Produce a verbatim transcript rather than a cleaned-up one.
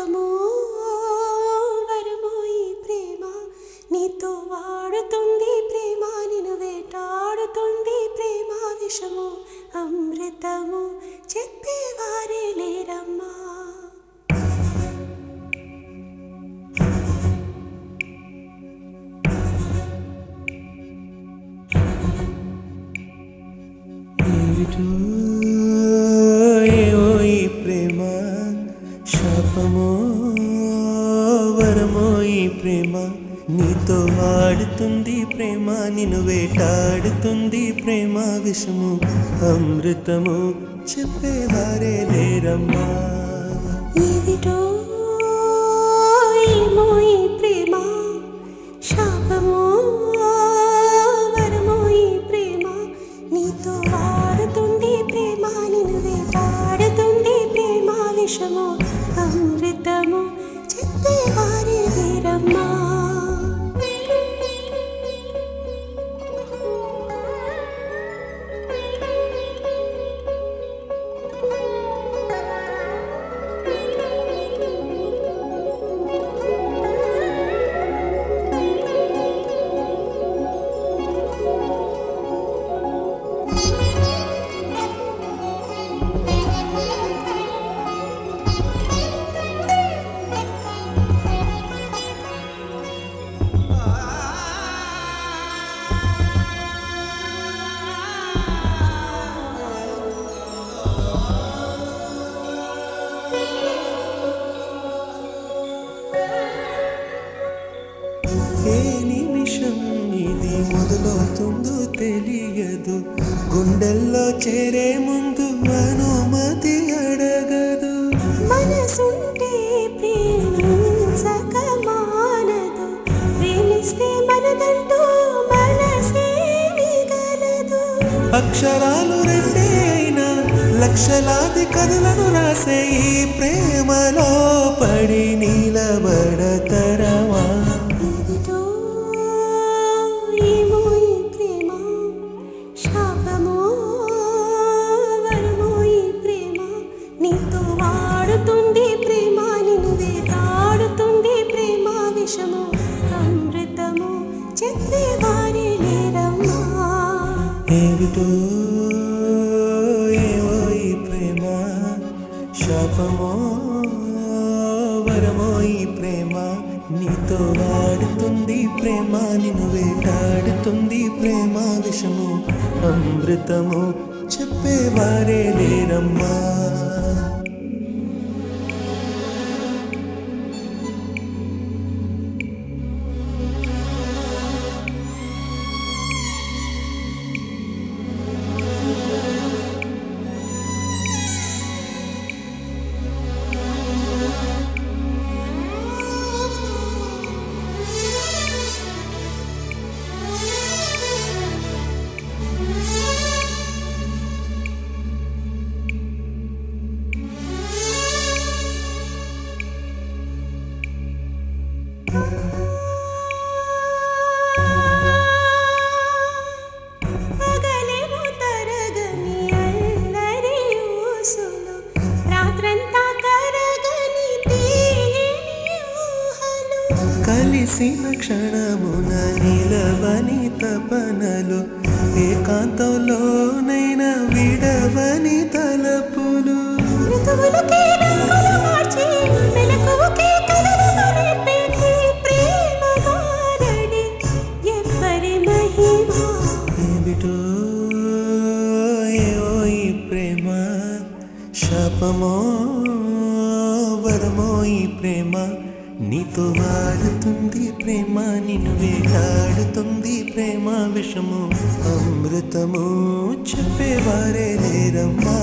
శాపమో వరమో ఈ ప్రేమ నీతో వాడుతుంది ప్రేమ నిన్ను వేటాడుతుంది ప్రేమ విషము అమృతము చెప్పేవారే లేరమ్మా. ఏవో ఈ ప్రేమ శాపమో వరమో ఈ ప్రేమ నీతో వాడుతుంది ప్రేమ నిన్ను వేటాడుతుంది ప్రేమ విషము అమృతము చెప్పేవారే లేరమ్మా. ఏమిటో ఏమో ఈ ప్రేమ శాపమో వరమో ఈ ప్రేమ నీతో వాడుతుంది ప్రేమ నిన్ను వేటాడుతుంది ప్రేమ విషము అమృతము చెప్పేవారే లేరమ్మా. ఏ నిమిషం ఇది మొదలవుతుందో తెలియదు, గుండెల్లో చేరే ముందు అనుమతి అడగదు. మనసుంటే ప్రేమించక మానదు, ప్రేమిస్తే మనదంటూ మనసే మిగలదు. అక్షరాలు రెండే అయినా లక్షలాది కథలను రాసే ఈ ప్రేమలో పడి నిలబడతరమా. ఏమిటో ఏమో ఈ ప్రేమ శాపమో వరమో ఈ ప్రేమ నీతో వాడుతుంది ప్రేమ నిన్ను వేటాడుతుంది ప్రేమ విషము అమృతము చెప్పేవారే లేరమ్మా. ఏమిటో ఏవో ఈ ప్రేమ శాపమో వరమో ఈ ప్రేమ నీతో వాడుతుంది ప్రేమ నిన్ను వేటాడుతుంది ప్రేమ విషము అమృతము చెప్పేవారే లేరమ్మా. పగలేమో తరగని అల్లరి ఊసులు, రాత్రంతా కరగని తీయని ఊహలు. కలిసిన క్షణమున నిలవని తపనలు, ఏకాంతంలోనైనా విడవని తలపులు. ఋతువులకే రంగులు మార్చి మెలకువకే కలలు నేర్పేటి ప్రేమ గారడి ఎవ్వరి మహిమ. ఏమిటో ఏవో ఈ ప్రేమ శాపమో వరమో ఈ ప్రేమ నీతో వాడుతుంది ప్రేమ నిన్ను వేటాడుతుంది ప్రేమ విషము అమృతము చెప్పేవారే లేరమ్మా.